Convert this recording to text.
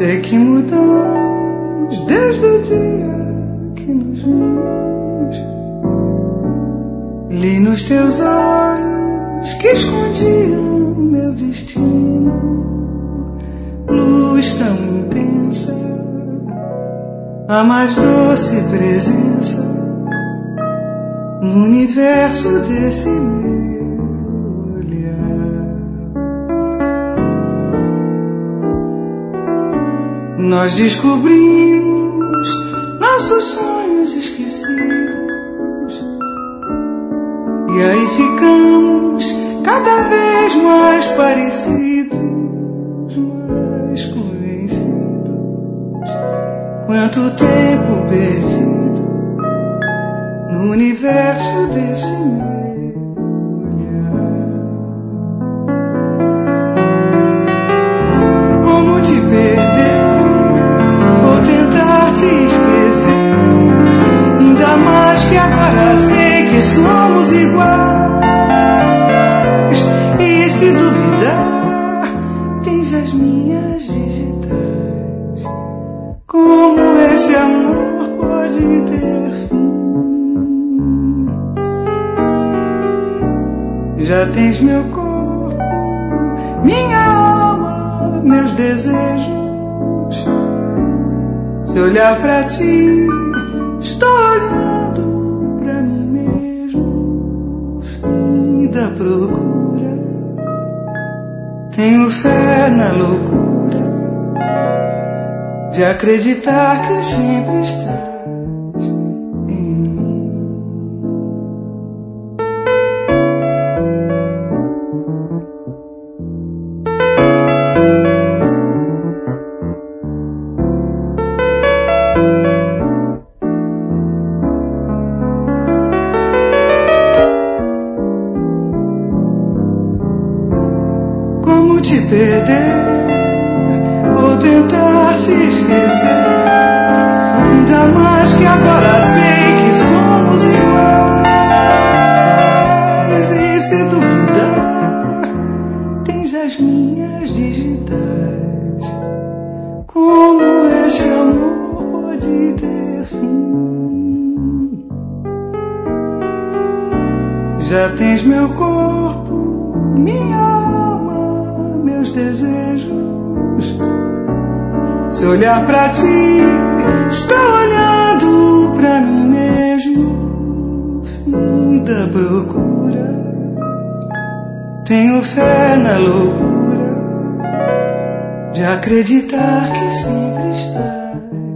Sei que mudamos desde o dia que nos vimos. Li nos teus olhos que escondiam meu destino. Luz tão intensa, a mais doce presença no universo desse meu olhar. Nós descobrimos nossos sonhos esquecidos, e aí ficamos cada vez mais parecidos, mais convencidos. Quanto tempo perdido no universo desse meu olhar. Como te perder ou tentar te esquecer, ainda mais que agora sei que somos iguais. E se duvidar, tens as minhas digitais. Como esse amor pode ter fim? Já tens meu corpo, minha alma, meus desejos. Se olhar pra ti, estou olhando pra mim mesmo. Fim da procura, tenho fé na loucura de acreditar que sempre estás em mim. Como te perder ou tentar te esquecer, ainda mais que agora sei que somos iguais. E se duvidar, tens as minhas digitais. Como esse amor pode ter fim? Já tens meu corpo, minha alma, meus desejos. Se olhar pra ti, estou olhando pra mim mesmo. Fim da procura, tenho fé na loucura de acreditar que sempre estás